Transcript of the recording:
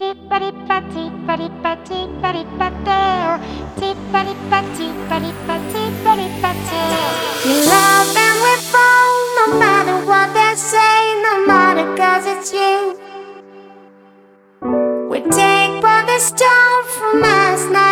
love and we fall, no matter what they say, no matter 'cause it's you. We take what they stole from us now.